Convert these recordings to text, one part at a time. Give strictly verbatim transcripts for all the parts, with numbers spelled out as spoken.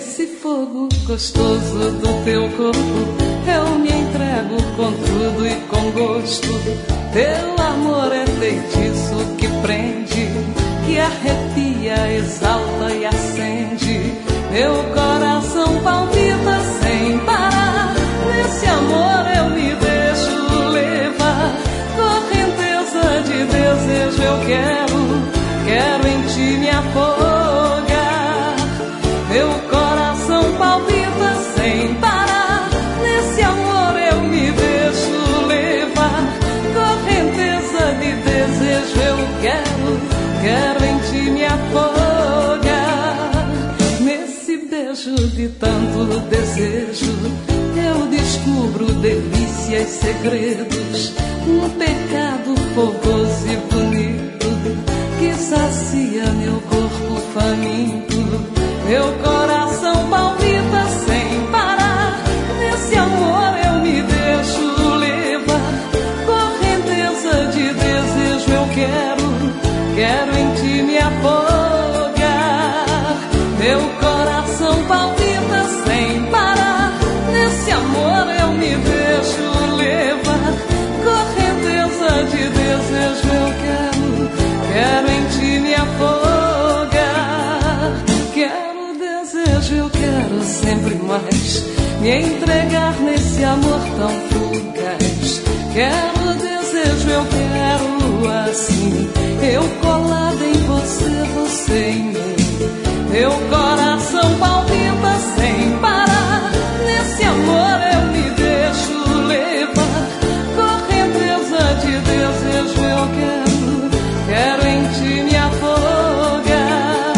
Nesse fogo gostoso do teu corpo eu me entrego com tudo e com gosto. Teu amor é feitiço que prende, que arrepia, exalta e acende. Meu coração palpita sem parar. Nesse amor eu me deixo levar. Correnteza de desejo eu quero, quero em ti me afogar. Meu coração palpita sem parar. Nesse amor eu me deixo levar. Correnteza de desejo eu quero, quero em ti me afogar. Nesse beijo de tanto desejo eu descubro delícias, segredos, um pecado fogoso e bonito que sacia meu corpo faminto. Meu coração palpita sem parar. Nesse amor eu me deixo levar. Correnteza de desejo eu quero, quero em ti me afogar. Meu coração palpita sem parar. Nesse amor eu me deixo levar. Correnteza de desejo eu quero, quero em ti me afogar. Quero desejo, eu quero sempre mais me entregar nesse amor tão fugaz. Quero desejo, eu quero assim, eu colado em você, você em mim. Meu coração palpita sem parar. Nesse amor eu me deixo levar. Correnteza de desejo eu quero, quero em ti me afogar.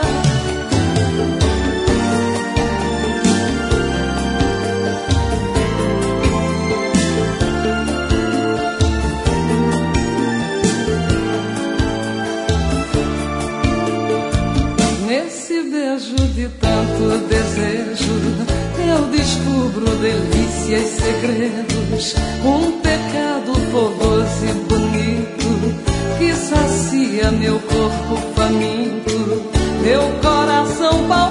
Nesse beijo de tanto desejo eu descubro delícias, segredos, um pecado fogoso e bonito que sacia meu corpo faminto. Meu coração palpita